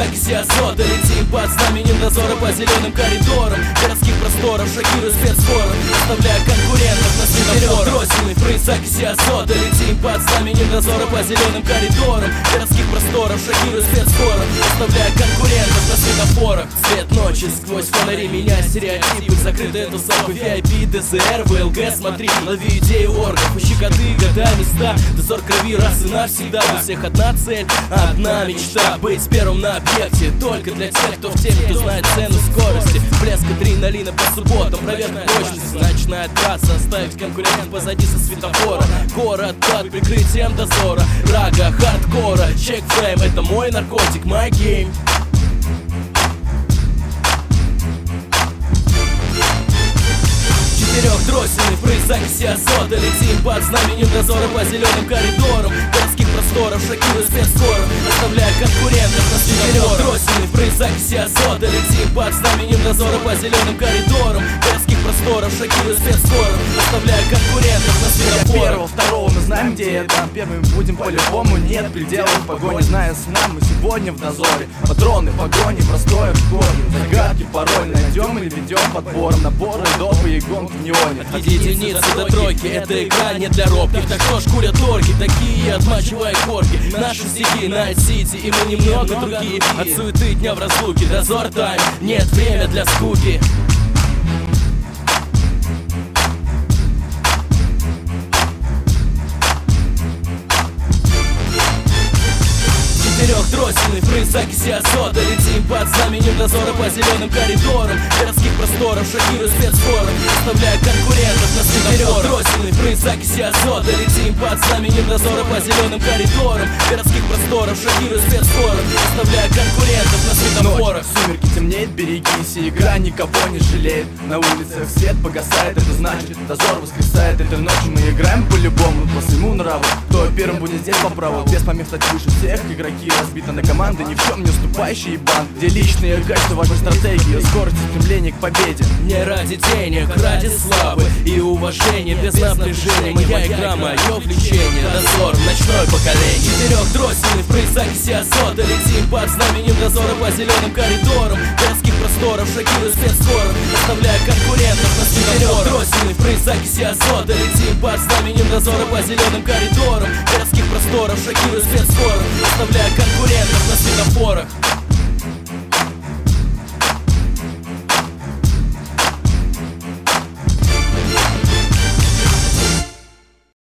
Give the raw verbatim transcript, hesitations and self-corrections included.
закиси азота. Летим под знаменем дозора по зеленым коридорам городских просторов, шокируя спецскором, оставляя конкурентов на светофорах. Дросельный при закиси азота. Летим под знаменем дозора по зеленым коридорам городских просторов, шокируя спецскором, оставляя конкурентов на светофорах. Свет ночи сквозь фонари меня стереотипы. Закрытая тусовка ви ай пи, дэ зэ эр, вэ эл гэ. Смотри, лови идеи орков, ищи коты, гадай места. Дозор крови раз и навсегда. У всех одна цель, одна мечта. Быть первым на объекте, только для тех, кто в теме, кто знает цену скорости. Блеск адреналина по субботам, проверка точности. Ночная трасса, оставить конкурентов позади со светофора. Город под прикрытием дозора, рага, хардкора, чек флейм. Это мой наркотик, my game. Четырехдроссельный при закиси азота. Летим под знаменем дозора по зеленым коридорам городских просторов, шокируя спецскором, оставляя конкурентов на светофорах. Четырехдроссельный при закиси азота. Летим под знаменем дозора по зеленым коридорам городских просторов, шокируя спецскором, оставляя конкурентов на светофорах. Я первого, второго, мы знаем, где это. Первыми будем по-любому, нет предела в погоне. Зная сна, мы сегодня в дозоре. Патроны, погони, простое в горе. Загадки, пароль найдем или ведем подбором. Наборы, допы и гонки в неоне. От единицы до тройки, эта игра не для робких. Так что ж курят торги, такие отмачивая корки. Наши стихи, Найт Сити, и мы немного другие. От суеты дня в разлуке, дозор тайм, нет время для скуки. Четырехдроссельный при закиси азота. Летим под знаменем дозора по зеленым коридорам городских просторов, шокируя спецскором, оставляя конкурентов на светофорах. Четырехдроссельный при закиси азота. Летим под знаменем дозора по зеленым коридорам городских просторов, шокируя спецскором, оставляя конкурентов на светофорах. Ночь, сумерки темнеет, берегись, и игра никого не жалеет. На улицах свет погасает, это значит дозор воскресает. Этой ночью мы играем по-любому, по своему нраву. Кто первым будет здесь по праву, без помех стать выше всех. Игроки разбиты на команды, ни в чем не уступающие банд, где личные качества важны стратегии, скорость и стремление к победе. Не ради денег, ради славы и уважения, без напряжения. Моя игра, мое влечение, дозор, ночное поколение. Четырехдроссельный при закиси азота. Летим под знаменем дозора по зеленым коридорам городских просторов, шокируя спецскором, оставляя конкурентов на светофорах. Четырехдроссельный при закиси азота. Летим под знаменем дозора по зеленым коридорам городских просторов, шокируя спецскором, оставляя конкурентов на светофорах.